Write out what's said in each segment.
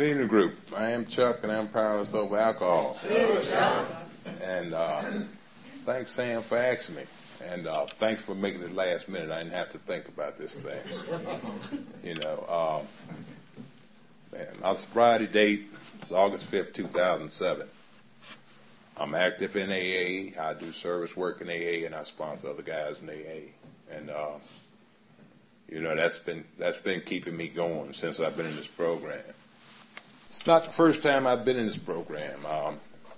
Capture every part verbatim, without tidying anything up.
Good evening, group. I am Chuck, and I'm powerless over alcohol. And uh, thanks, Sam, for asking me. And uh, thanks for making it last minute. I didn't have to think about this thing. You know, um, man, my sobriety date is August fifth, two thousand seven. I'm active in A A. I do service work in A A, and I sponsor other guys in A A. And uh, you know, that's been that's been keeping me going since I've been in this program. It's not the first time I've been in this program. Um,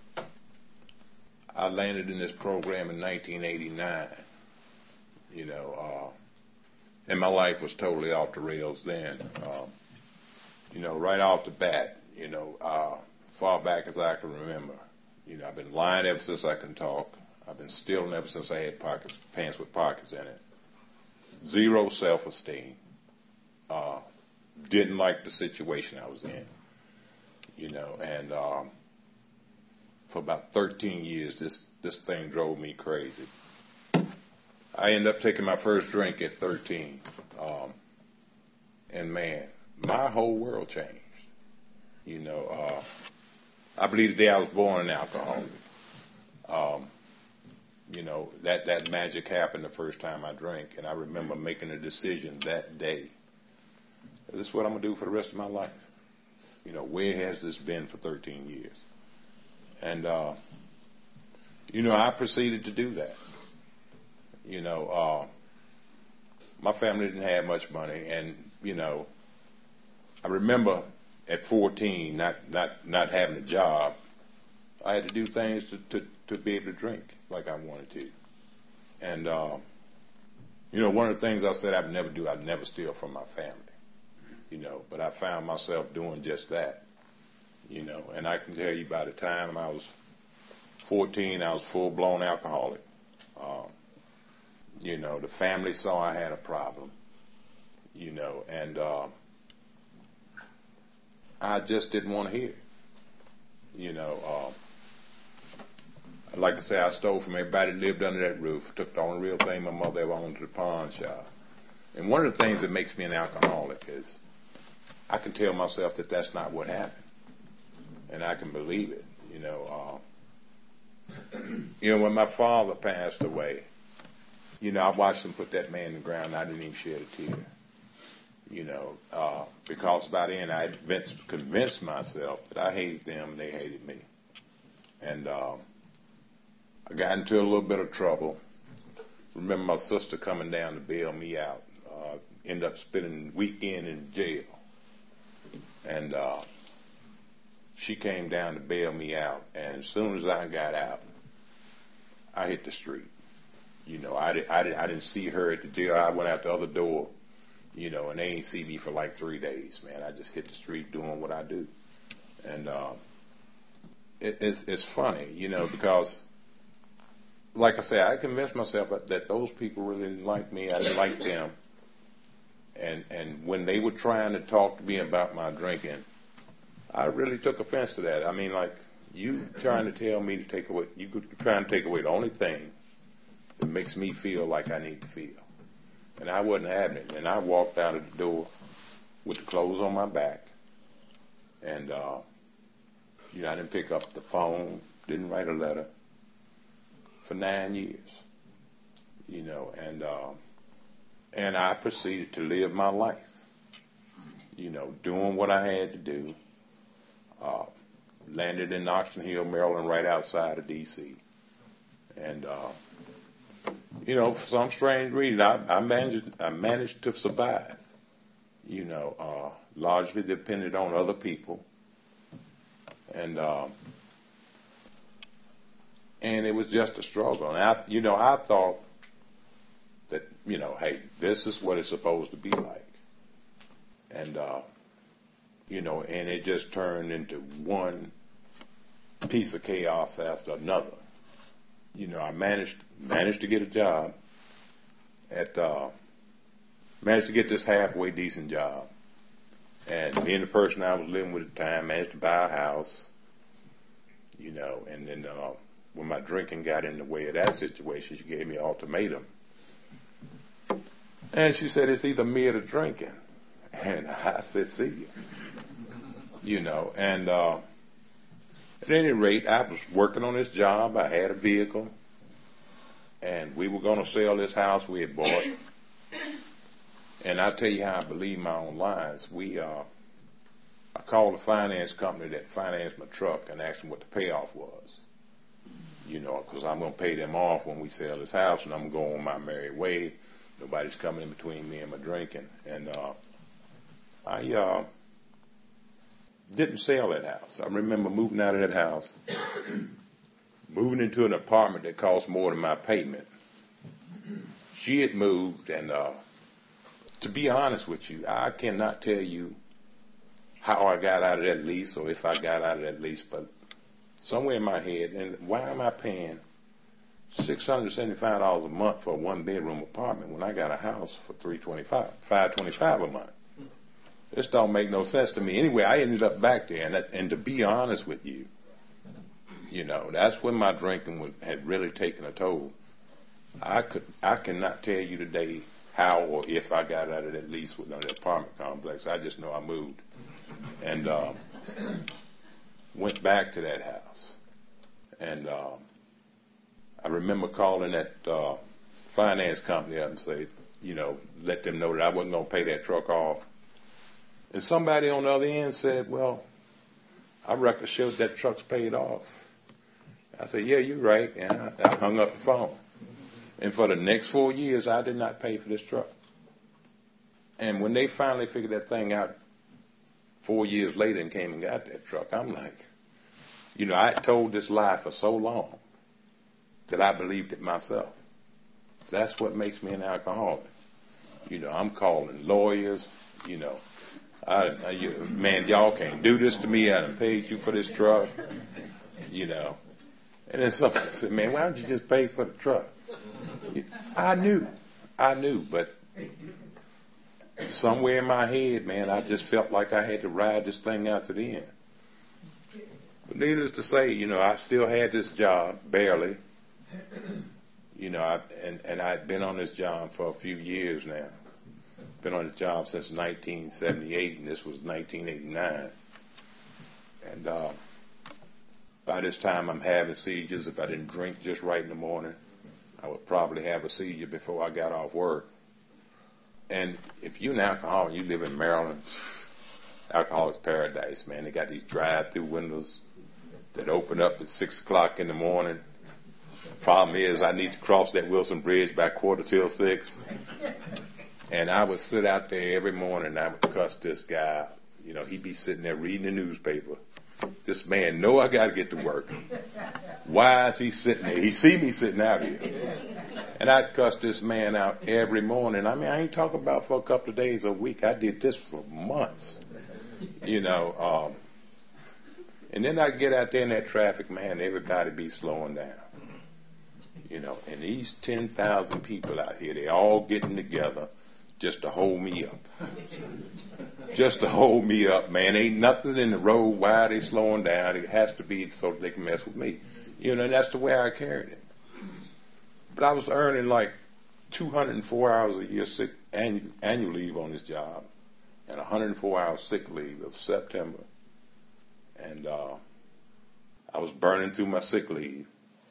I landed in this program in nineteen eighty-nine. You know, uh, and my life was totally off the rails then. Um, you know, right off the bat, you know, uh, far back as I can remember. You know, I've been lying ever since I can talk. I've been stealing ever since I had pockets, pants with pockets in it. Zero self-esteem. Uh, didn't like the situation I was in. You know, and um, for about thirteen years, this, this thing drove me crazy. I ended up taking my first drink at thirteen. Um, and, man, my whole world changed. You know, uh, I believe the day I was born an alcoholic. Um, you know, that, that magic happened the first time I drank, and I remember making a decision that day. This is what I'm going to do for the rest of my life. You know, where has this been for thirteen years? And, uh, you know, I proceeded to do that. You know, uh, my family didn't have much money, and, you know, I remember at fourteen, not, not, not having a job, I had to do things to, to, to be able to drink like I wanted to. And, uh, you know, one of the things I said I'd never do, I'd never steal from my family. You know, but I found myself doing just that. You know, and I can tell you by the time I was fourteen, I was full-blown alcoholic. Um, you know, the family saw I had a problem. You know, and uh, I just didn't want to hear it. You know, uh, like I say, I stole from everybody that lived under that roof, took the only real thing my mother ever owned to the pawn shop. And one of the things that makes me an alcoholic is I can tell myself that that's not what happened. And I can believe it. You know, uh, you know, when my father passed away, you know, I watched him put that man in the ground, and I didn't even shed a tear. You know, uh, because by then I had convinced myself that I hated them and they hated me. And uh, I got into a little bit of trouble. Remember my sister coming down to bail me out. Uh, ended up spending the weekend in jail. And uh, she came down to bail me out. And as soon as I got out, I hit the street. You know, I, did, I, did, I didn't see her at the jail. I went out the other door, you know, and they ain't see me for like three days, man. I just hit the street doing what I do. And uh, it, it's, it's funny, you know, because, like I said, I convinced myself that, that those people really didn't like me. I didn't like them. And and when they were trying to talk to me about my drinking, I really took offense to that. I mean, like, you trying to tell me to take away, you trying to take away the only thing that makes me feel like I need to feel. And I wasn't having it. And I walked out of the door with the clothes on my back. And, uh, you know, I didn't pick up the phone, didn't write a letter for nine years. You know, and, uh, and I proceeded to live my life. You know, doing what I had to do. Uh, landed in Oxon Hill, Maryland, right outside of D C And, uh, you know, for some strange reason, I, I managed I managed to survive. You know, uh, largely depended on other people, and um, and it was just a struggle. And I, you know, I thought that, you know, hey, this is what it's supposed to be like, and uh, you know, and it just turned into one piece of chaos after another. You know, I managed managed to get a job at uh, managed to get this halfway decent job, and me and the person I was living with at the time managed to buy a house. You know, and then uh, when my drinking got in the way of that situation, she gave me an ultimatum, and she said, "It's either me or the drinking." And I said, "See you." you know. And uh, at any rate, I was working on this job. I had a vehicle, and we were going to sell this house we had bought. And I'll tell you how I believe my own lies. We, uh, I called the finance company that financed my truck and asked them what the payoff was. You know, because I'm going to pay them off when we sell this house, and I'm going on my merry way. Nobody's coming in between me and my drinking. And uh, I uh, didn't sell that house. I remember moving out of that house, moving into an apartment that cost more than my payment. She had moved, and uh, to be honest with you, I cannot tell you how I got out of that lease or if I got out of that lease, but somewhere in my head, and why am I paying six hundred seventy-five dollars a month for a one-bedroom apartment when I got a house for three twenty-five, five twenty-five a month? This don't make no sense to me. Anyway, I ended up back there, and, that, and to be honest with you, you know, that's when my drinking was, had really taken a toll. I could, I cannot tell you today how or if I got out of that lease with the apartment complex. I just know I moved, and uh, went back to that house. And uh, I remember calling that uh, finance company up and say, you know, let them know that I wasn't going to pay that truck off. And somebody on the other end said, well, our record shows that truck's paid off. I said, yeah, you're right. And I, I hung up the phone. And for the next four years, I did not pay for this truck. And when they finally figured that thing out four years later and came and got that truck, I'm like, you know, I told this lie for so long that I believed it myself. That's what makes me an alcoholic. You know, I'm calling lawyers, you know. I, I, you, man, y'all can't do this to me. I done paid you for this truck, you know. And then somebody said, man, why don't you just pay for the truck? I knew. I knew, but somewhere in my head, man, I just felt like I had to ride this thing out to the end. But needless to say, you know, I still had this job, barely. You know, I, and, and I'd been on this job for a few years now. Been on the job since nineteen seventy-eight, and this was nineteen eighty-nine. And uh, by this time, I'm having seizures. If I didn't drink just right in the morning, I would probably have a seizure before I got off work. And if you're an alcoholic, you live in Maryland, alcoholic's paradise, man. They got these drive-through windows that open up at six o'clock in the morning. The problem is I need to cross that Wilson Bridge by quarter till six. And I would sit out there every morning and I would cuss this guy out. You know, he'd be sitting there reading the newspaper. This man know I got to get to work. Why is he sitting there? He see me sitting out here. And I'd cuss this man out every morning. I mean, I ain't talking about for a couple of days a week. I did this for months. You know, um, and then I'd get out there in that traffic, man, everybody be slowing down. You know, and these ten thousand people out here, they all getting together just to hold me up. Just to hold me up, man. Ain't nothing in the road. Why are they slowing down? It has to be so that they can mess with me. You know, and that's the way I carried it. But I was earning like two hundred four hours a year sick annual, annual leave on this job and one hundred four hours sick leave of September. And uh, I was burning through my sick leave.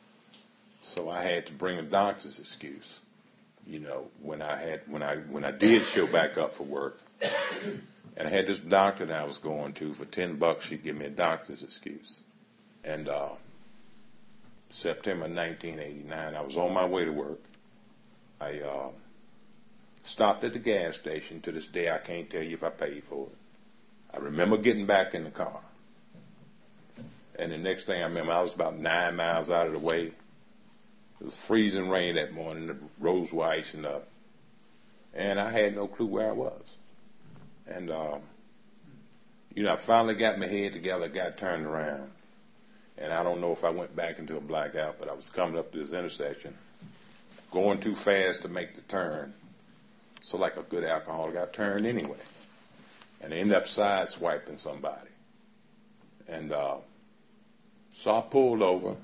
So I had to bring a doctor's excuse. You know, when I had when I when I did show back up for work, and I had this doctor that I was going to for ten bucks, she'd give me a doctor's excuse. And uh, September nineteen eighty-nine, I was on my way to work. I uh, stopped at the gas station. To this day, I can't tell you if I paid for it. I remember getting back in the car, and the next thing I remember, I was about nine miles out of the way. It was freezing rain that morning. The roads were icing up. And I had no clue where I was. And, um, you know, I finally got my head together, got turned around. And I don't know if I went back into a blackout, but I was coming up to this intersection, going too fast to make the turn. So like a good alcoholic, I turned anyway. And I ended up sideswiping somebody. And uh, so I pulled over.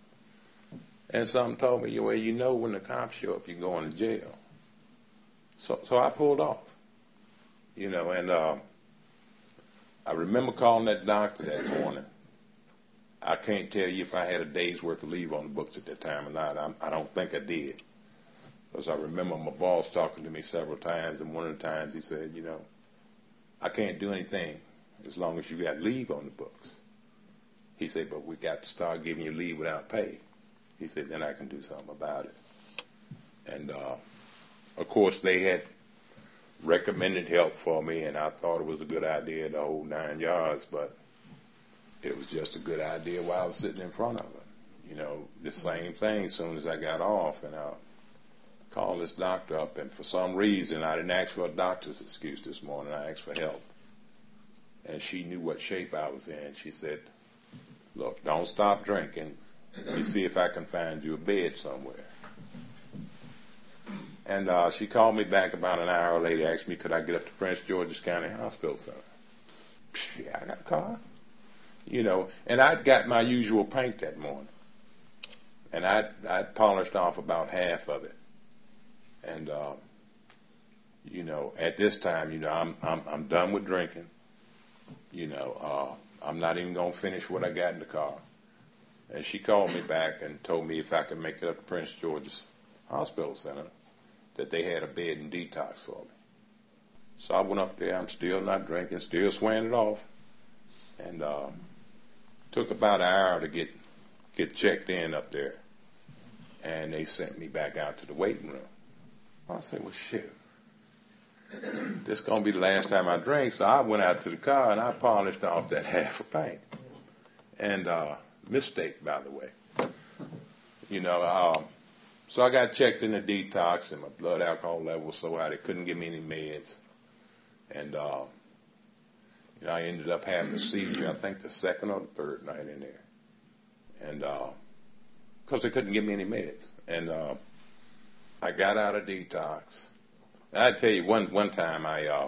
And something told me, well, you know when the cops show up, you're going to jail. So so I pulled off, you know, and uh, I remember calling that doctor that morning. I can't tell you if I had a day's worth of leave on the books at that time or not. I, I don't think I did. Because I remember my boss talking to me several times, and one of the times he said, you know, I can't do anything as long as you got leave on the books. He said, but we got to start giving you leave without pay. He said, then I can do something about it. And, uh, of course, they had recommended help for me, and I thought it was a good idea, the whole nine yards, but it was just a good idea while I was sitting in front of it. You know, the same thing as soon as I got off, and I called this doctor up, and for some reason, I didn't ask for a doctor's excuse this morning. I asked for help. And she knew what shape I was in. She said, look, don't stop drinking. Let me see if I can find you a bed somewhere. And uh, she called me back about an hour later, asked me could I get up to Prince George's County Hospital Center. Yeah, I got a car. You know, and I'd got my usual paint that morning. And I'd, I'd polished off about half of it. And, uh, you know, at this time, you know, I'm, I'm, I'm done with drinking. You know, uh, I'm not even going to finish what I got in the car. And she called me back and told me if I could make it up to Prince George's Hospital Center, that they had a bed and detox for me. So I went up there. I'm still not drinking, still swearing it off. And uh, took about an hour to get get checked in up there. And they sent me back out to the waiting room. I said, well, shit. This is going to be the last time I drink. So I went out to the car and I polished off that half a pint. And uh, mistake, by the way. You know, um, so I got checked in the detox, and my blood alcohol level was so high they couldn't give me any meds. And, uh, you know, I ended up having a seizure, I think the second or the third night in there. And, uh, because they couldn't give me any meds. And, uh, I got out of detox. And I tell you, one, one time I, uh,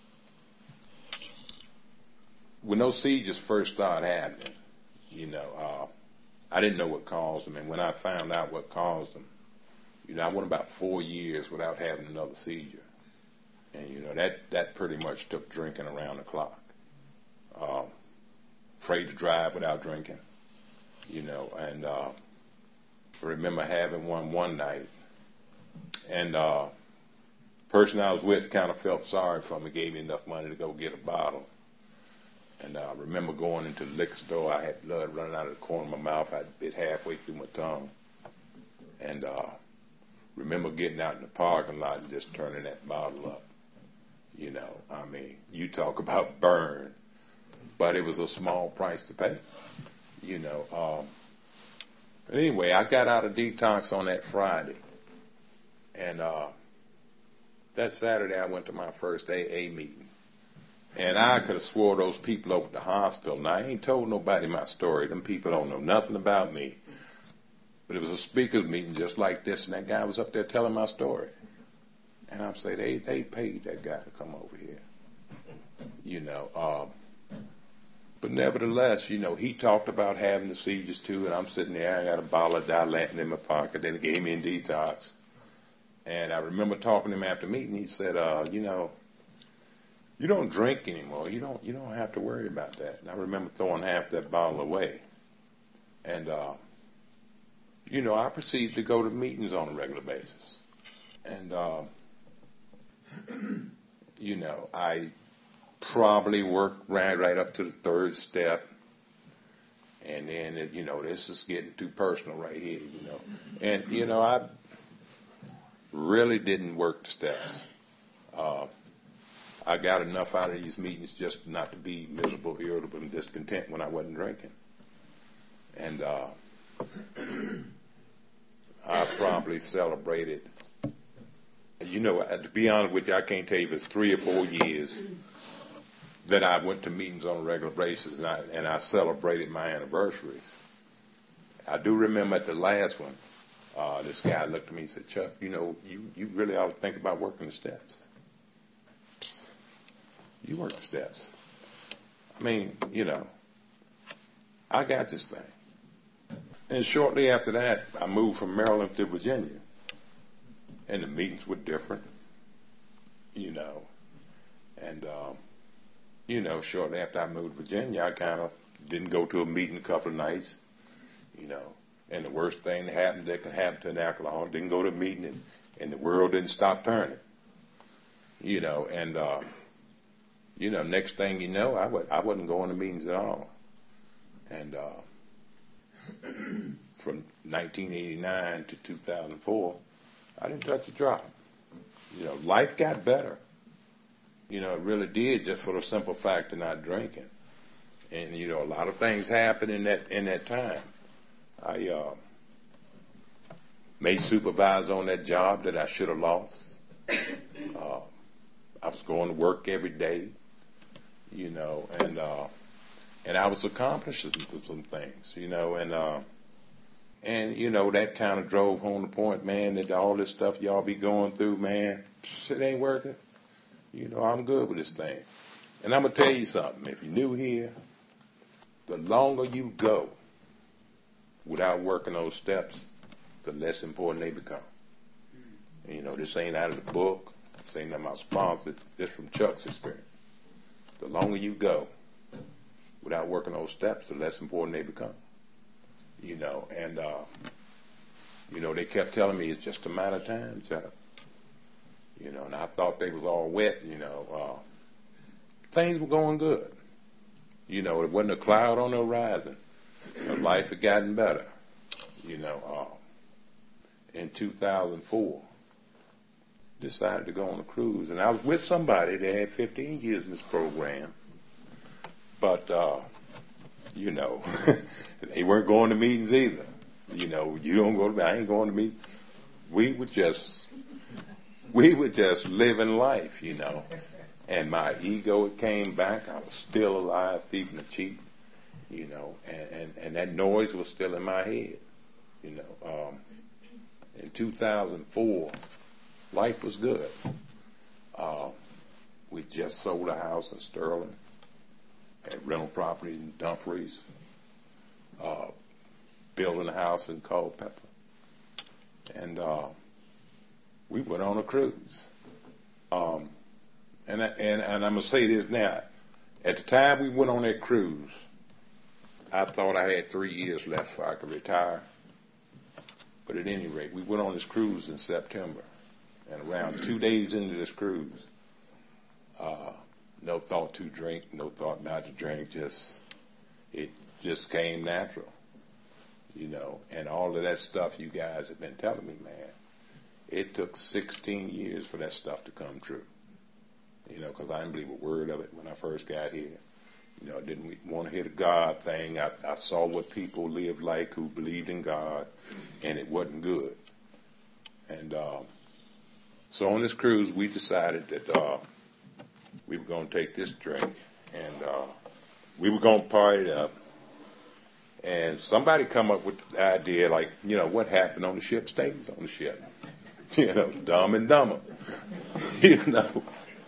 when those seizures first started happening, you know, uh, I didn't know what caused them. And when I found out what caused them, you know, I went about four years without having another seizure. And, you know, that, that pretty much took drinking around the clock. Uh, afraid to drive without drinking, you know, and uh, I remember having one one night, and uh, the person I was with kind of felt sorry for me, gave me enough money to go get a bottle. And uh, I remember going into the liquor store. I had blood running out of the corner of my mouth. I bit halfway through my tongue. And uh, remember getting out in the parking lot and just turning that bottle up. You know, I mean, you talk about burn. But it was a small price to pay. You know. Um, but anyway, I got out of detox on that Friday. And uh, that Saturday I went to my first A A meeting. And I could have swore those people over at the hospital. Now, I ain't told nobody my story. Them people don't know nothing about me. But it was a speakers meeting just like this, and that guy was up there telling my story. And I'm saying, they, they paid that guy to come over here. You know, um, but nevertheless, you know, he talked about having the seizures too, and I'm sitting there, I got a bottle of Dilantin in my pocket, then he gave me in detox. And I remember talking to him after meeting, he said, uh, you know, you don't drink anymore. You don't you don't have to worry about that. And I remember throwing half that bottle away. And, uh, you know, I proceeded to go to meetings on a regular basis. And, uh, you know, I probably worked right, right up to the third step. And then, it, you know, this is getting too personal right here, you know. And, you know, I really didn't work the steps. Uh, I got enough out of these meetings just not to be miserable, irritable, and discontent when I wasn't drinking. And uh, I probably celebrated, you know, to be honest with you, I can't tell you if it's three or four years that I went to meetings on a regular basis, and I, and I celebrated my anniversaries. I do remember at the last one, uh, this guy looked at me and said, Chuck, you know, you, you really ought to think about working the steps. You work the steps. I mean, you know, I got this thing. And shortly after that, I moved from Maryland to Virginia. And the meetings were different, you know. And um, you know, shortly after I moved to Virginia, I kind of didn't go to a meeting a couple of nights, you know. And the worst thing that happened that could happen to an alcoholic, didn't go to a meeting, and, and the world didn't stop turning, you know. And, uh, you know, next thing you know, I, w- I wasn't going to meetings at all. And uh, from nineteen eighty-nine to two thousand four, I didn't touch a drop. You know, life got better. You know, it really did, just for the simple fact of not drinking. And, you know, a lot of things happened in that in that time. I uh, made supervisor on that job that I should have lost. Uh, I was going to work every day, you know, and uh, and I was accomplishing some things, you know, and uh, and you know that kind of drove home the point, man, that all this stuff y'all be going through, man, it ain't worth it. You know, I'm good with this thing. And I'm going to tell you something. If you're new here, the longer you go without working those steps, the less important they become. And, you know, this ain't out of the book. This ain't nothing about sponsored. This from Chuck's experience. The longer you go without working those steps, the less important they become. You know, and, uh, you know, they kept telling me it's just a matter of time, Chuck. You know, and I thought they was all wet, you know. Uh, things were going good. You know, it wasn't a cloud on the horizon. You know, life had gotten better. You know, uh, in two thousand four, decided to go on a cruise. And I was with somebody that had fifteen years in this program. But, uh, you know, they weren't going to meetings either. You know, you don't go to, I ain't going to meetings. We were just... We were just living life, you know. And my ego, it came back. I was still alive, thieving and cheating, you know. And, and, and that noise was still in my head, you know. Um, in two thousand four, life was good. Uh, we just sold a house in Sterling, had rental property in Dumfries, uh, building a house in Culpeper. And... Uh, we went on a cruise. Um, and, I, and, and I'm going to say this now. At the time we went on that cruise, I thought I had three years left before I could retire. But at any rate, we went on this cruise in September. And around two days into this cruise, uh, no thought to drink, no thought not to drink, just, it just came natural. You know, and all of that stuff you guys have been telling me, man. It took sixteen years for that stuff to come true. You know, because I didn't believe a word of it when I first got here. You know, I didn't want to hear the God thing. I, I saw what people lived like who believed in God, and it wasn't good. And um, so on this cruise, we decided that uh, we were going to take this drink, and uh, we were going to party it up. And somebody come up with the idea, like, you know, what happened on the ship stays on the ship. You know, Dumb and Dumber. You know.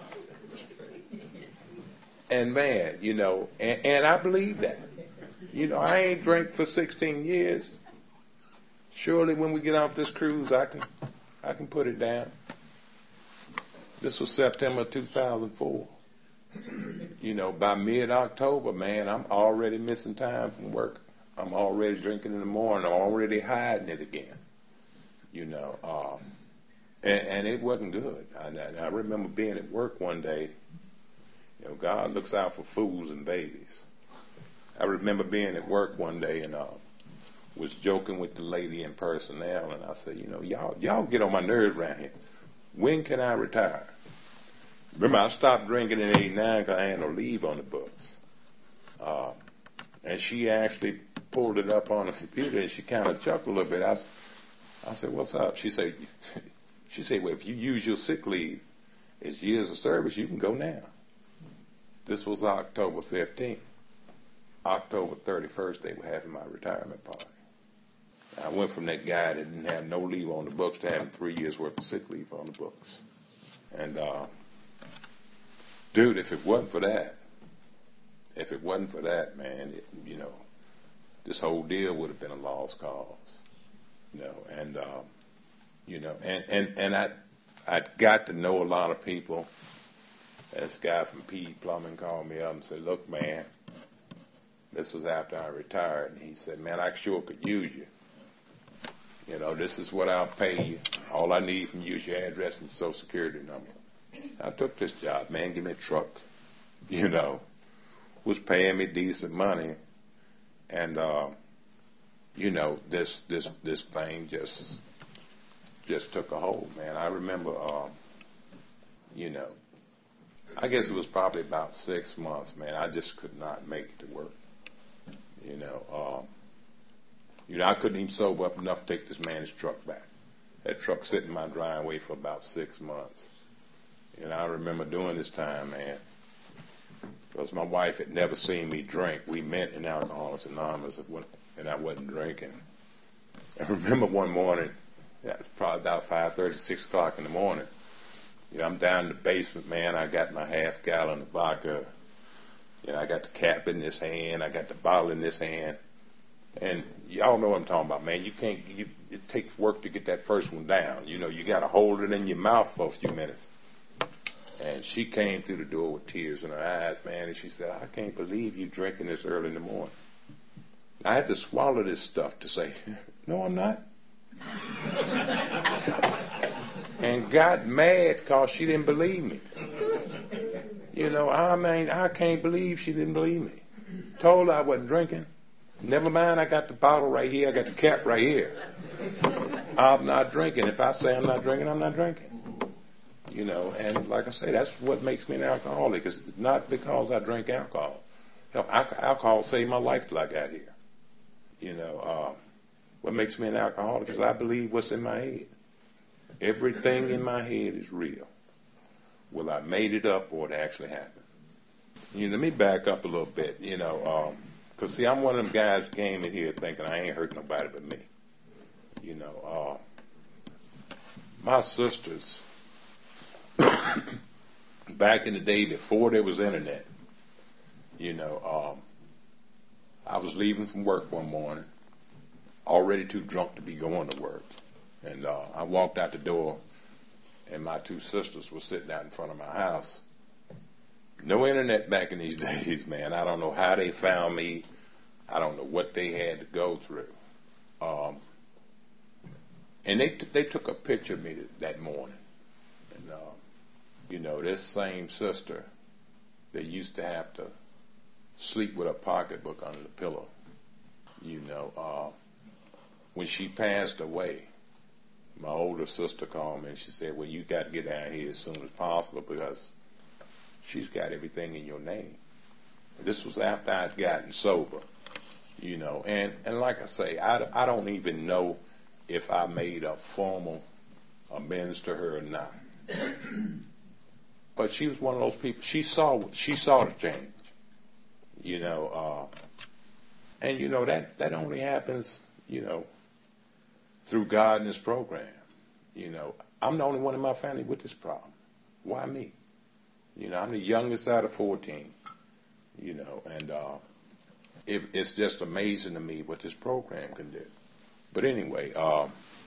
And man, you know, and, and I believe that. You know, I ain't drank for sixteen years. Surely when we get off this cruise, I can, I can put it down. This was September two thousand four. You know, by mid-October, man, I'm already missing time from work. I'm already drinking in the morning. I'm already hiding it again. You know, um, and, and it wasn't good. I, I remember being at work one day. You know, God looks out for fools and babies. I remember being at work one day and uh, was joking with the lady in personnel, and I said, you know, y'all, y'all get on my nerves around here. When can I retire? Remember, I stopped drinking in eighty-nine because I had no leave on the books. Uh, and she actually pulled it up on the computer, and she kind of chuckled a little bit. I, I said, what's up? She said, she said, well, if you use your sick leave as years of service, you can go now. This was October fifteenth. October thirty-first, they were having my retirement party. I went from that guy that didn't have no leave on the books to having three years worth of sick leave on the books. And, uh, dude, if it wasn't for that, if it wasn't for that, man, it, you know, this whole deal would have been a lost cause. You know, and, um, you know, and, and, and I, I got to know a lot of people This guy from P E Plumbing called me up and said, look, man, this was after I retired. And he said, man, I sure could use you. You know, this is what I'll pay you. All I need from you is your address and social security number. I took this job, man. Give me a truck. You know, was paying me decent money. And, uh, you know, this this this thing just just took a hold, man. I remember, uh, you know, I guess it was probably about six months, man. I just could not make it to work. You know, um, you know, I couldn't even sober up enough to take this man's truck back. That truck sitting in my driveway for about six months. And I remember during this time, man, because my wife had never seen me drink. We met in Alcoholics Anonymous, and I wasn't drinking. I remember one morning, it was probably about five thirty, six o'clock in the morning. You know, I'm down in the basement, man. I got my half gallon of vodka. You know, I got the cap in this hand. I got the bottle in this hand. And y'all know what I'm talking about, man. You can't, you, it takes work to get that first one down. You know, you got to hold it in your mouth for a few minutes. And she came through the door with tears in her eyes, man, and she said, I can't believe you drinking this early in the morning. I had to swallow this stuff to say, no, I'm not. And got mad because she didn't believe me. You know, I mean, I can't believe she didn't believe me. Told her I wasn't drinking. Never mind, I got the bottle right here. I got the cap right here. I'm not drinking. If I say I'm not drinking, I'm not drinking. You know, and like I say, that's what makes me an alcoholic. It's not because I drink alcohol. Hell, alcohol saved my life till I got here. You know, uh, what makes me an alcoholic is I believe what's in my head. Everything in my head is real. Well, I made it up or it actually happened. You know, let me back up a little bit, you know, because, um, see, I'm one of them guys who came in here thinking I ain't hurt nobody but me. You know, uh, my sisters, back in the day before there was internet, you know, um, I was leaving from work one morning, already too drunk to be going to work. And uh, I walked out the door, and my two sisters were sitting out in front of my house. No internet back in these days, man. I don't know how they found me. I don't know what they had to go through. Um, and they t- they took a picture of me th- that morning. And, uh, you know, this same sister that used to have to sleep with a pocketbook under the pillow, you know, uh, when she passed away, my older sister called me and she said, well, you got to get down here as soon as possible because she's got everything in your name. This was after I'd gotten sober, you know, and, and like I say, I, I don't even know if I made a formal amends to her or not. But she was one of those people, she saw, she saw the change, you know, uh, and, you know, that, that only happens, you know, through God and His program. You know, I'm the only one in my family with this problem. Why me? You know, I'm the youngest out of fourteen. You know, and uh, it, it's just amazing to me what this program can do. But anyway, uh,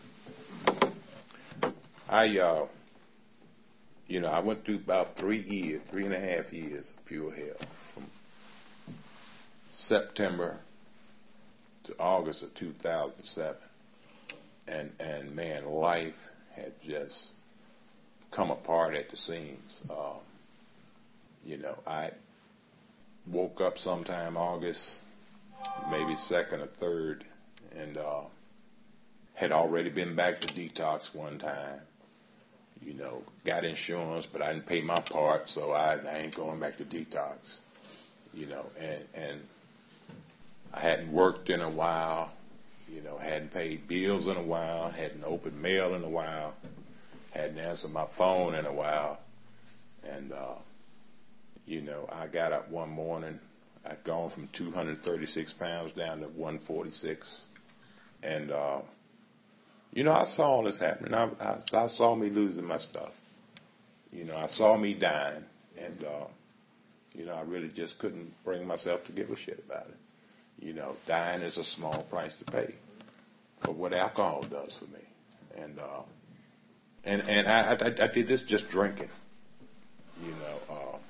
I, uh, you know, I went through about three years, three and a half years of pure hell, from September to August of two thousand seven. And, and man, life had just come apart at the seams. Um, you know, I woke up sometime August, maybe second or third, and uh, had already been back to detox one time. You know, got insurance, but I didn't pay my part, so I, I ain't going back to detox. You know, and, and I hadn't worked in a while. You know, hadn't paid bills in a while, hadn't opened mail in a while, hadn't answered my phone in a while. And, uh, you know, I got up one morning. I'd gone from two hundred thirty-six pounds down to one forty-six. And, uh, you know, I saw all this happening. I, I, I saw me losing my stuff. You know, I saw me dying. And, uh, you know, I really just couldn't bring myself to give a shit about it. You know, dying is a small price to pay for what alcohol does for me. And uh, and and I, I, I did this just drinking. You know, uh,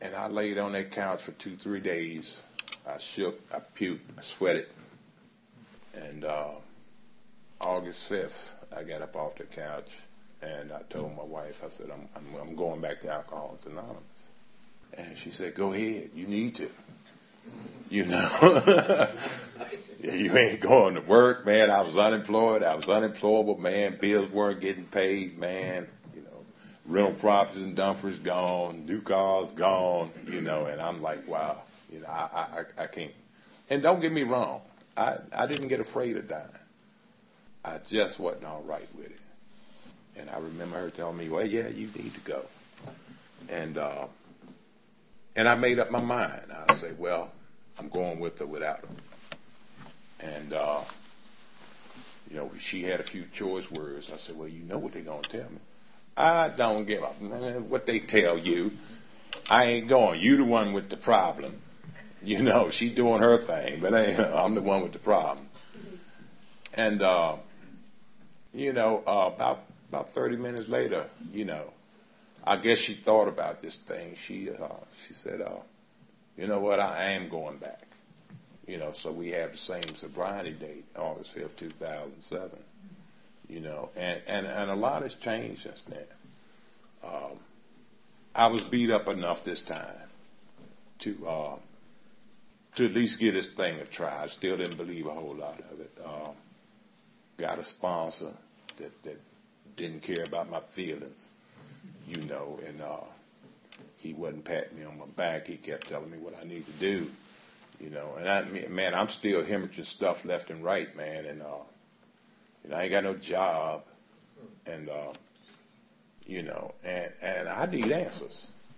And I laid on that couch for two, three days. I shook, I puked, I sweated. And uh, August fifth, I got up off the couch and I told my wife, I said, I'm, I'm, I'm going back to Alcoholics Anonymous. And she said, go ahead, you need to. You know, you ain't going to work, man. I was unemployed. I was unemployable, man. Bills weren't getting paid, man. You know, rental properties in Dumfries gone, new cars gone, you know, and I'm like, wow, you know, I, I, I can't. And don't get me wrong, I, I didn't get afraid of dying. I just wasn't all right with it. And I remember her telling me, well, yeah, you need to go. And, uh, and I made up my mind. I said, well, I'm going with her without her. And, uh, you know, she had a few choice words. I said, well, you know what they're going to tell me. I don't give up, man, what they tell you. I ain't going. You the one with the problem. You know, she doing her thing, but I, I'm the one with the problem. And, uh, you know, uh, about about thirty minutes later, you know, I guess she thought about this thing. She uh, she said, uh, you know what, I am going back. You know, so we have the same sobriety date, August fifth, two thousand seven. You know, and, and, and a lot has changed since then. Um, I was beat up enough this time to uh, to at least give this thing a try. I still didn't believe a whole lot of it. Um, got a sponsor that, that didn't care about my feelings, you know, and uh, he wasn't patting me on my back. He kept telling me what I need to do, you know. And I, man, I'm still hemorrhaging stuff left and right, man. And uh, you know, I ain't got no job, and uh, you know, and and I need answers.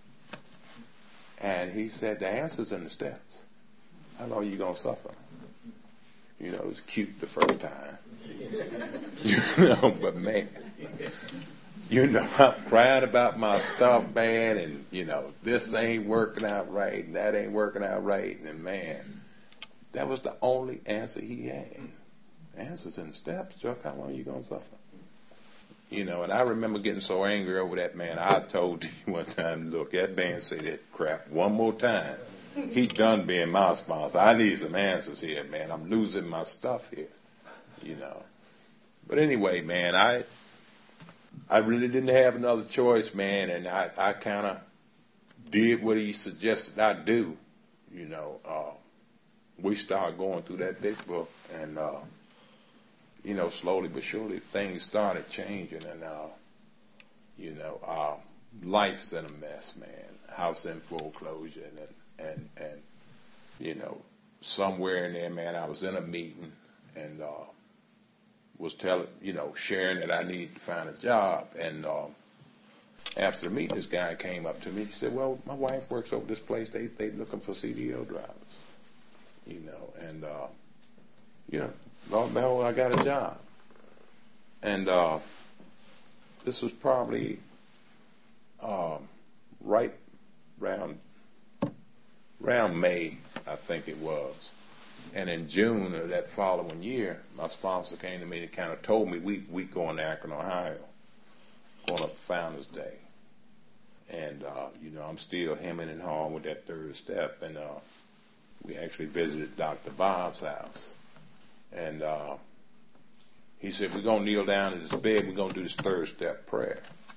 And he said the answer's in the steps. How long are you gonna suffer? You know, it was cute the first time. You know, but man, you know, I'm crying about my stuff, man, and, you know, this ain't working out right, and that ain't working out right, and man, that was the only answer he had. Answers in the steps, Chuck, how long are you going to suffer? You know, and I remember getting so angry over that, man, I told you one time, look, that man say that crap one more time. He done being my sponsor. I need some answers here, man. I'm losing my stuff here, you know. But anyway, man, I I really didn't have another choice, man, and I, I kind of did what he suggested I do, you know. Uh, we started going through that big book, and, uh, you know, slowly but surely things started changing, and, uh, you know, uh, life's in a mess, man. House in foreclosure, and and and you know, somewhere in there, man, I was in a meeting and uh, was telling, you know, sharing that I needed to find a job. And uh, after the meeting, this guy came up to me. He said, "Well, my wife works over this place. They they looking for C D O drivers, you know." And uh, you know, lo and behold, I got a job. And uh, this was probably um, right around. Around May, I think it was. And in June of that following year, my sponsor came to me and kind of told me we we going to Akron, Ohio, going up Founders Day. And, uh, you know, I'm still hemming and hawing with that third step. And uh, we actually visited Doctor Bob's house. And uh, he said, we're going to kneel down in his bed. We're going to do this third step prayer.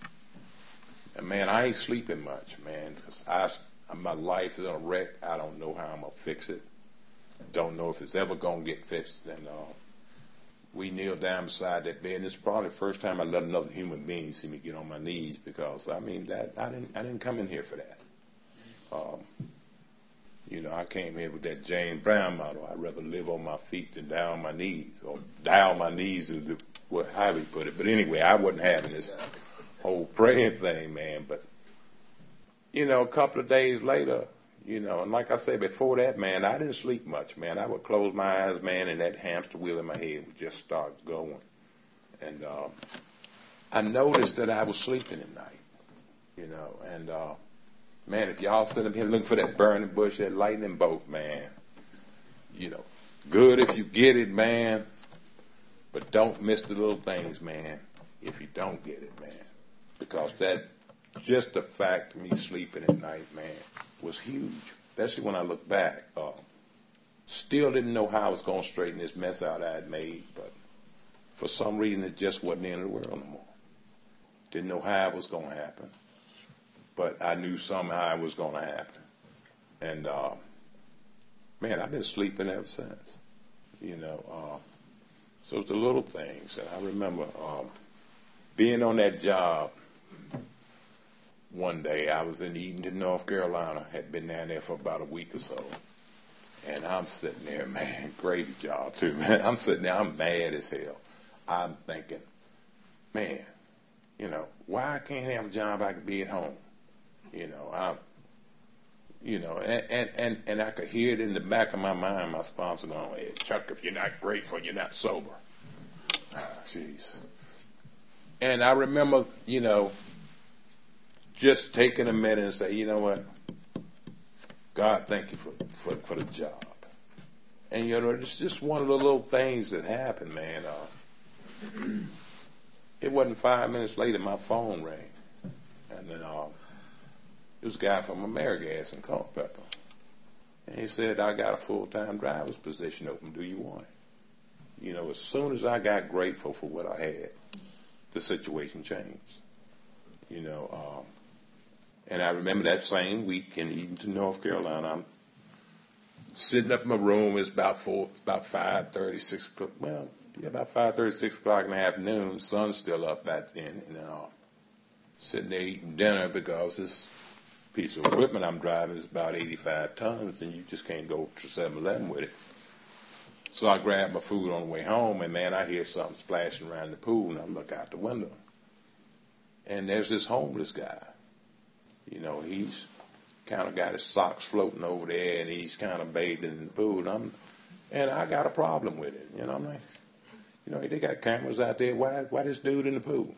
And, man, I ain't sleeping much, man, because I... my life is in a wreck. I don't know how I'm going to fix it. Don't know if it's ever going to get fixed. And uh, we kneeled down beside that bed. And it's probably the first time I let another human being see me get on my knees, because, I mean, that I didn't I didn't come in here for that. Um, you know, I came here with that James Brown motto. I'd rather live on my feet than die on my knees. Or die on my knees is what how he put it. But anyway, I wasn't having this whole praying thing, man. But you know, a couple of days later, you know, and like I said before that, man, I didn't sleep much, man. I would close my eyes, man, and that hamster wheel in my head would just start going. And uh, I noticed that I was sleeping at night, you know. And, uh, man, if y'all sit up here looking for that burning bush, that lightning bolt, man, you know, good if you get it, man, but don't miss the little things, man, if you don't get it, man, because that... just the fact of me sleeping at night, man, was huge, especially when I look back. Uh, still didn't know how I was going to straighten this mess out I had made, but for some reason it just wasn't the end of the world no more. Didn't know how it was going to happen, but I knew somehow it was going to happen. And, uh, man, I've been sleeping ever since, you know. Uh, so it's the little things. And I remember um, being on that job one day. I was in Eatonton, North Carolina, had been down there for about a week or so. And I'm sitting there, man, great job too, man. I'm sitting there, I'm mad as hell. I'm thinking, man, you know, why I can't have a job I can be at home? You know, I'm, you know, and, and, and, and I could hear it in the back of my mind, my sponsor going, hey, Chuck, if you're not grateful, you're not sober. Jeez. And I remember, you know, just taking a minute and say, you know what? God, thank you for, for, for the job. And, you know, it's just one of the little things that happened, man. Uh, it wasn't five minutes later, my phone rang. And then uh, it was a guy from AmeriGas in Culpeper. And he said, I got a full-time driver's position open. Do you want it? You know, as soon as I got grateful for what I had, the situation changed. You know, um, and I remember that same week in Eatonton, North Carolina, I'm sitting up in my room. It's about four, about five thirty, six o'clock. Well, yeah, about five thirty, six o'clock in the afternoon. Sun's still up back then, and uh, sitting there eating dinner because this piece of equipment I'm driving is about eighty-five tons, and you just can't go to seven eleven with it. So I grabbed my food on the way home, and man, I hear something splashing around the pool, and I look out the window, and there's this homeless guy. You know, he's kind of got his socks floating over there, and he's kind of bathing in the pool. And, I'm, and I got a problem with it. You know, I'm like, you know, they got cameras out there. Why, why this dude in the pool?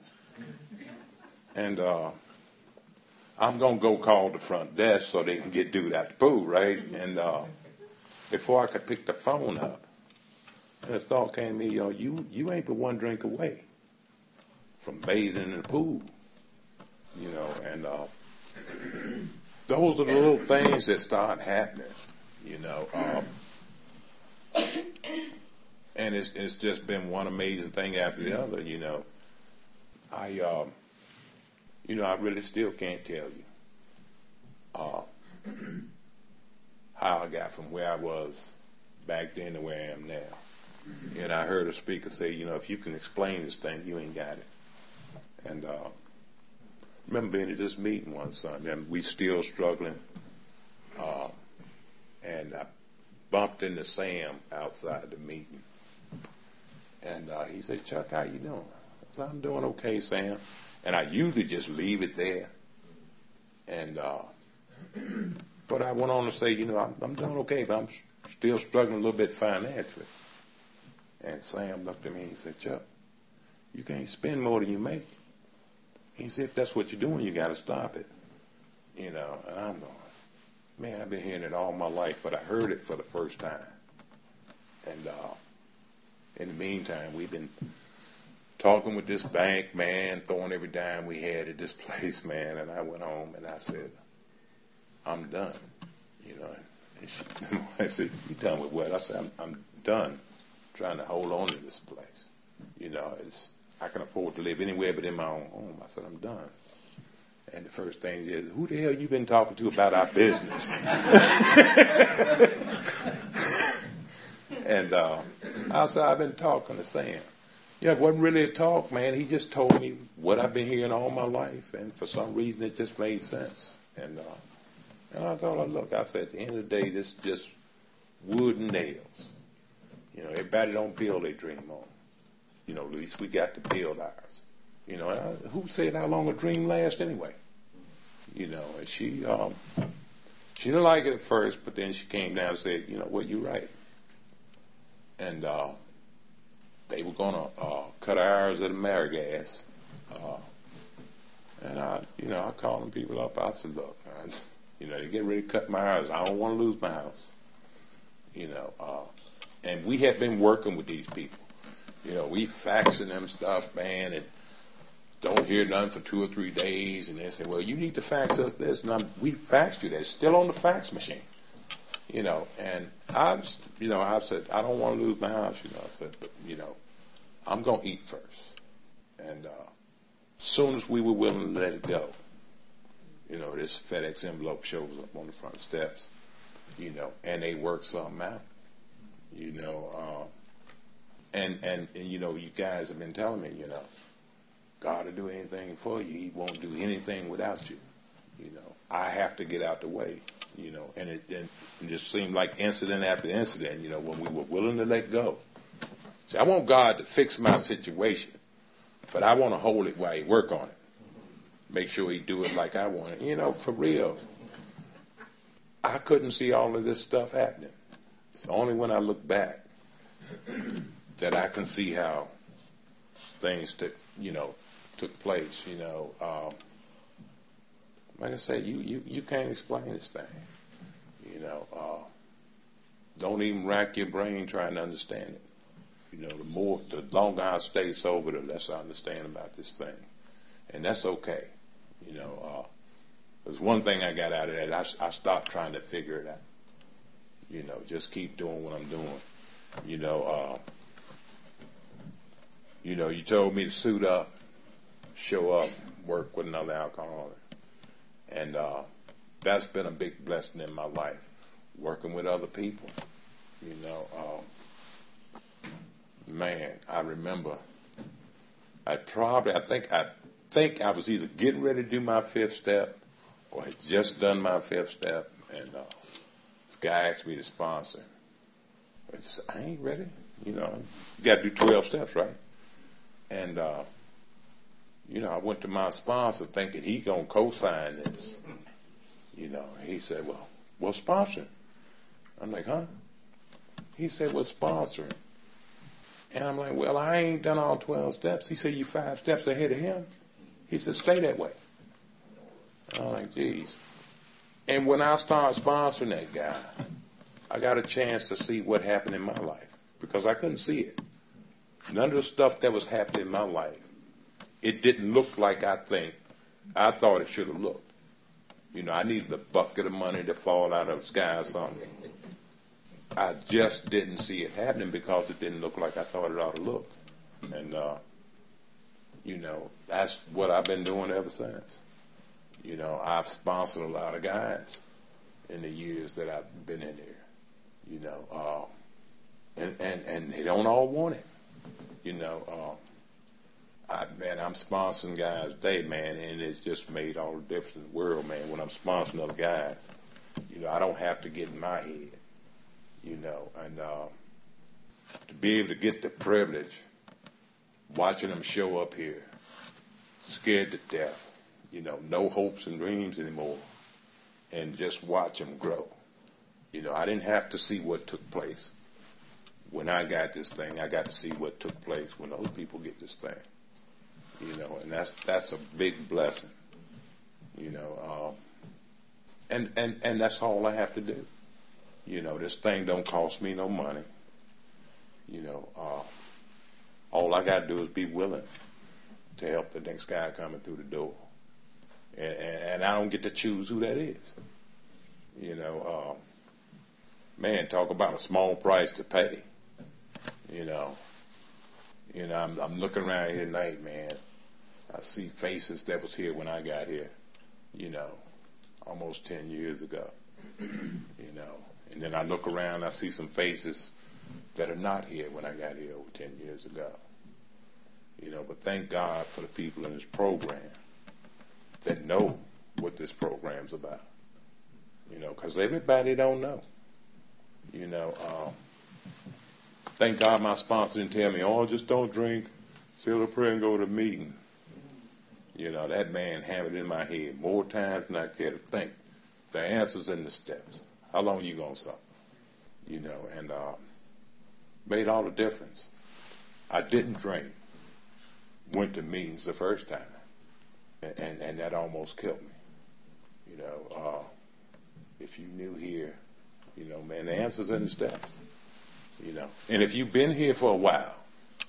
And uh, I'm gonna go call the front desk so they can get dude out the pool, right? And uh, before I could pick the phone up, and the thought came to me, you know, you you ain't but one drink away from bathing in the pool. You know, and uh, those are the little things that start happening, you know. Um, and it's it's just been one amazing thing after the other, you know. I, um, you know, I really still can't tell you uh, how I got from where I was back then to where I am now. And I heard a speaker say, you know, if you can explain this thing, you ain't got it. And uh, I remember being at this meeting one Sunday, and we still struggling. Uh, and I bumped into Sam outside the meeting. And uh, he said, Chuck, how you doing? I said, I'm doing okay, Sam. And I usually just leave it there. And uh, but I went on to say, you know, I'm, I'm doing okay, but I'm still struggling a little bit financially. And Sam looked at me and he said, Chuck, you can't spend more than you make. He said, if that's what you're doing, you got to stop it. You know, and I'm going, man, I've been hearing it all my life, but I heard it for the first time. And uh, in the meantime, we've been talking with this bank, man, throwing every dime we had at this place, man. And I went home and I said, I'm done. You know, and she, I said, you done with what? I said, I'm, I'm done trying to hold on to this place. You know, it's I can afford to live anywhere but in my own home. I said, I'm done. And the first thing is, who the hell you been talking to about our business? And uh, I said, I've been talking to Sam. Yeah, it wasn't really a talk, man. He just told me what I've been hearing all my life, and for some reason it just made sense. And uh, and I told her, look, I said, at the end of the day, this is just wood and nails. You know, everybody don't build their dream on. You know, at least we got to build ours. You know, uh, who said how long a dream lasts anyway? You know, and she um, she didn't like it at first, but then she came down and said, you know what, you're right. And uh, they were going to uh, cut hours at AmeriGas. Uh, and I, you know, I called them people up. I said, look, I, you know, they're getting ready to cut my hours. I don't want to lose my house. You know, uh, and we had been working with these people. You know, we faxing them stuff, man, and don't hear nothing for two or three days, and they say, well, you need to fax us this, and I'm, we faxed you that. It's still on the fax machine, you know. And I, was, you know, I said, I don't want to lose my house, you know. I said, but you know, I'm gonna eat first. And uh, as soon as we were willing to let it go, you know, this FedEx envelope shows up on the front steps, you know, and they work something out, you know. Uh, and, and and you know, you guys have been telling me, you know, God will do anything for you. He won't do anything without you. You know, I have to get out the way, you know, and it, and it just seemed like incident after incident, you know, when we were willing to let go. See, I want God to fix my situation, but I want to hold it while he work on it. Make sure he do it like I want it. You know, for real, I couldn't see all of this stuff happening. It's only when I look back that I can see how things took, you know, took place, you know. Um, like I said, you, you, you can't explain this thing, you know. Uh, don't even rack your brain trying to understand it. You know, the more, the longer I stay sober, the less I understand about this thing. And that's okay, you know. Uh, there's one thing I got out of that. I, I stopped trying to figure it out. You know, just keep doing what I'm doing. You know, uh, you know, you told me to suit up, show up, work with another alcoholic. And uh, that's been a big blessing in my life, working with other people. You know, uh, man, I remember I probably, I think, I think I was either getting ready to do my fifth step or had just done my fifth step, and uh, this guy asked me to sponsor. I said, I ain't ready. You know, you got to do twelve steps, right? And, uh, you know, I went to my sponsor thinking he going to co-sign this. You know, he said, well, well, sponsor. I'm like, huh? He said, well, sponsor him. And I'm like, well, I ain't done all twelve steps. He said, you five steps ahead of him. He said, stay that way. I'm like, geez. And when I started sponsoring that guy, I got a chance to see what happened in my life because I couldn't see it. None of the stuff that was happening in my life, it didn't look like I think I thought it should have looked. You know, I needed a bucket of money to fall out of the sky or something. I just didn't see it happening because it didn't look like I thought it ought to look. And, uh, you know, that's what I've been doing ever since. You know, I've sponsored a lot of guys in the years that I've been in there. You know, uh, and, and, and they don't all want it. You know, uh, I, man, I'm sponsoring guys today, man, and it's just made all the difference in the world, man. When I'm sponsoring other guys, you know, I don't have to get in my head, you know, and uh, to be able to get the privilege watching them show up here, scared to death, you know, no hopes and dreams anymore, and just watch them grow. You know, I didn't have to see what took place when I got this thing. I got to see what took place when other people get this thing. You know, and that's that's a big blessing. You know, um, and and and that's all I have to do. You know, this thing don't cost me no money. You know, uh, all I got to do is be willing to help the next guy coming through the door, and, and, and I don't get to choose who that is. You know, uh, man, talk about a small price to pay. You know, you know, I'm, I'm looking around here tonight, man. I see faces that was here when I got here, you know, almost ten years ago, you know. And then I look around, I see some faces that are not here when I got here over ten years ago, you know. But thank God for the people in this program that know what this program's about, you know, because everybody don't know, you know. Um, thank God my sponsor didn't tell me, oh, just don't drink, say a little prayer and go to the meeting. You know, that man hammered in my head more times than I care to think. The answer's in the steps. How long you going to suffer? You know, and uh, made all the difference. I didn't drink. Went to meetings the first time. And, and, and that almost killed me. You know, uh, if you knew here, you know, man, the answer's in the steps. You know, and if you've been here for a while,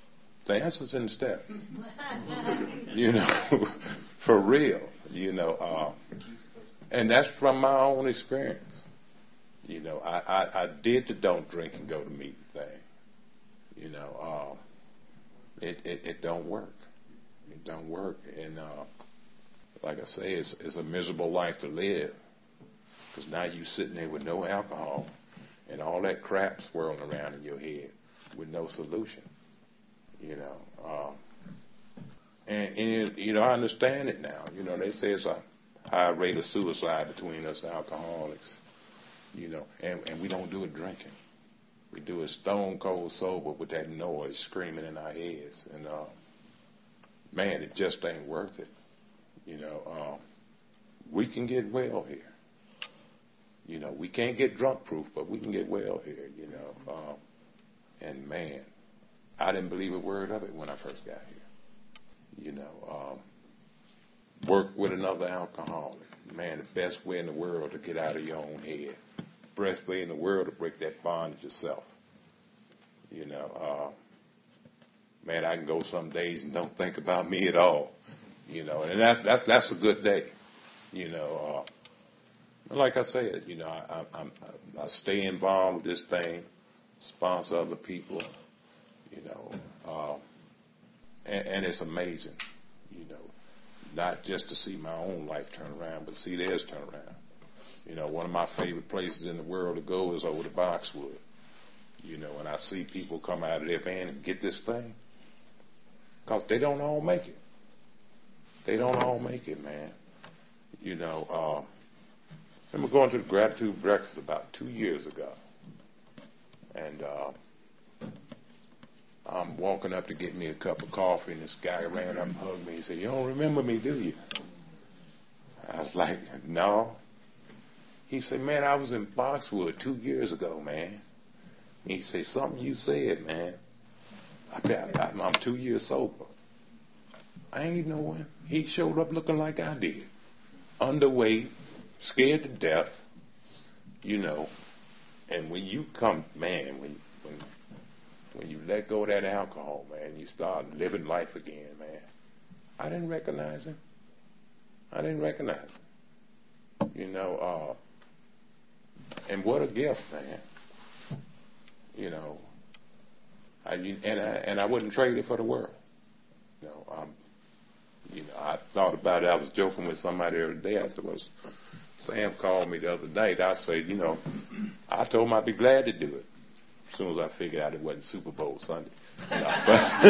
The answer's in the steps. You know, for real. You know, uh, and that's from my own experience. You know, I, I, I did the don't drink and go to meeting thing. You know, uh, it, it it don't work. It don't work. And uh, like I say, it's, it's a miserable life to live. Because now you're sitting there with no alcohol and all that crap swirling around in your head with no solution. You know, um, and, and you know, I understand it now. You know, they say it's a high rate of suicide between us alcoholics. You know, and, and we don't do it drinking. We do it stone cold sober with that noise screaming in our heads. And uh, man, it just ain't worth it. You know, um, we can get well here. You know, we can't get drunk proof, but we can get well here. You know, um, and man, I didn't believe a word of it when I first got here. You know, um, work with another alcoholic. Man, the best way in the world to get out of your own head. Best way in the world to break that bondage yourself. You know, uh, man, I can go some days and don't think about me at all. You know, and that's that's that's a good day. You know, uh, like I said, you know, I, I, I, I stay involved with this thing, sponsor other people. You know, uh, and, and it's amazing. You know, not just to see my own life turn around, but see theirs turn around. You know, one of my favorite places in the world to go is over to Boxwood. You know, and I see people come out of their van and get this thing. Because they don't all make it. They don't all make it, man. You know, uh, I remember going to the gratitude breakfast about two years ago. And uh, I'm walking up to get me a cup of coffee, and this guy ran up and hugged me. He said, "You don't remember me, do you?" I was like, "No." He said, "Man, I was in Boxwood two years ago, man." He said, "Something you said, man. I, I, I'm two years sober." I ain't knowing. He showed up looking like I did. Underweight, scared to death, you know. And when you come, man, when when when you let go of that alcohol, man, you start living life again, man. I didn't recognize him. I didn't recognize him. You know, uh, and what a gift, man. You know, I, and I, and I wouldn't trade it for the world. You know, um, you know, I thought about it. I was joking with somebody the other day. I said, "Well, Sam called me the other night." I said, "You know, I told him I'd be glad to do it as soon as I figured out it wasn't Super Bowl Sunday." No,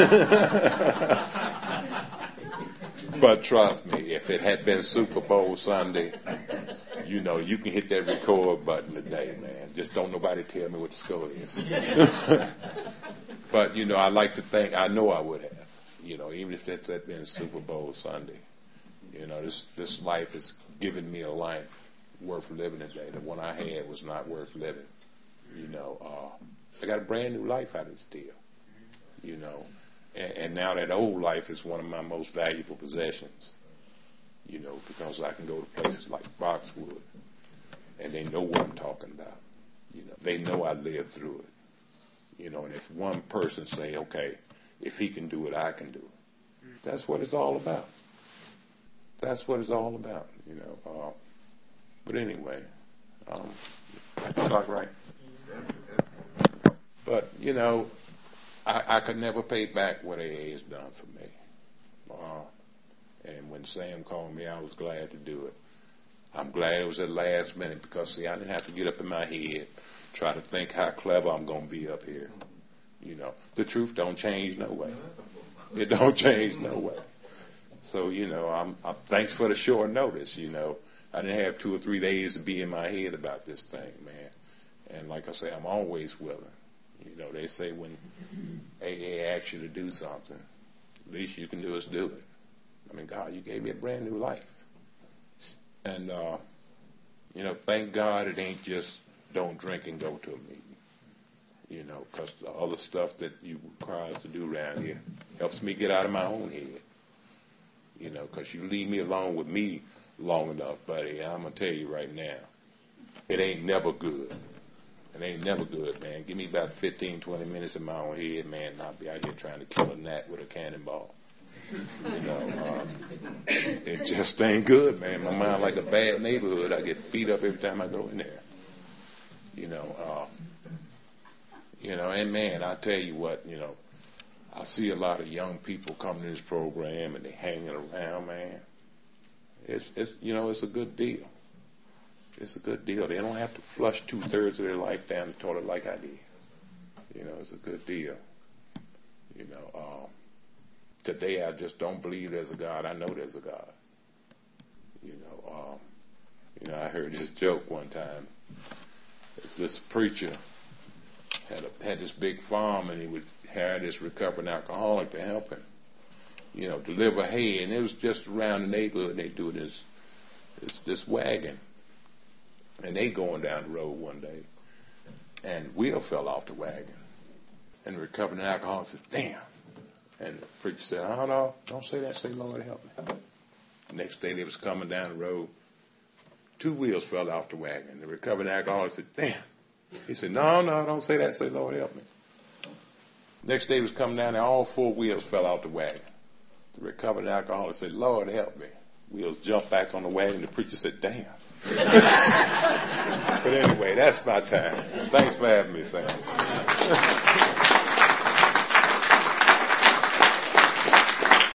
but, but trust me, if it had been Super Bowl Sunday, you know, you can hit that record button today, man. Just don't nobody tell me what the score is. But, you know, I like to think, I know I would have, you know, even if it had been Super Bowl Sunday. You know, this this life has given me a life worth living today. The one I had was not worth living. You know, uh, I got a brand new life out of this deal. You know, and, and now that old life is one of my most valuable possessions. You know, because I can go to places like Boxwood, and they know what I'm talking about. You know, they know I lived through it. You know, and if one person say, "Okay, if he can do it, I can do it," that's what it's all about. That's what it's all about. You know. Uh, but anyway, um, talk right. But you know, I, I could never pay back what A A has done for me. Uh, And when Sam called me, I was glad to do it. I'm glad it was at last minute because, see, I didn't have to get up in my head, try to think how clever I'm going to be up here. You know, the truth don't change no way. It don't change no way. So, you know, I'm, I'm thanks for the short notice, you know. I didn't have two or three days to be in my head about this thing, man. And like I say, I'm always willing. You know, they say when A A asks you to do something, the least you can do is do it. I mean, God, you gave me a brand new life. And, uh, you know, thank God it ain't just don't drink and go to a meeting. You know, because the other stuff that you require us to do around here helps me get out of my own head. You know, because you leave me alone with me long enough, buddy, I'm going to tell you right now, it ain't never good. It ain't never good, man. Give me about fifteen, twenty minutes in my own head, man, and I'll be out here trying to kill a gnat with a cannonball. You know, uh, it just ain't good, man. My mind like a bad neighborhood. I get beat up every time I go in there. You know, uh, you know, and man, I tell you what, you know, I see a lot of young people coming to this program and they hanging around, man. It's, it's, you know, it's a good deal. It's a good deal. They don't have to flush two thirds of their life down the toilet like I did. You know, it's a good deal. You know, um, today I just don't believe there's a God. I know there's a God. You know, um, you know, I heard this joke one time. It's this preacher had a, had this big farm, and he would hire this recovering alcoholic to help him, you know, deliver hay, and it was just around the neighborhood. And they do this this this wagon, and they going down the road one day, and wheel fell off the wagon, and the recovering alcoholic said, "Damn." And the preacher said, "Oh, no, don't say that. Say, Lord, help me." The next day they was coming down the road. Two wheels fell off the wagon. The recovering alcoholic said, "Damn." He said, "No, no, don't say that. Say, Lord, help me." Next day he was coming down there. All four wheels fell off the wagon. The recovering alcoholic said, "Lord, help me." Wheels jumped back on the wagon. The preacher said, "Damn." But anyway, that's my time. Thanks for having me, Sam.